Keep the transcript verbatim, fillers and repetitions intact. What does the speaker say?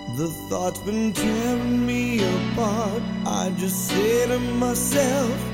The thought's been tearing me apart. I just say to myself,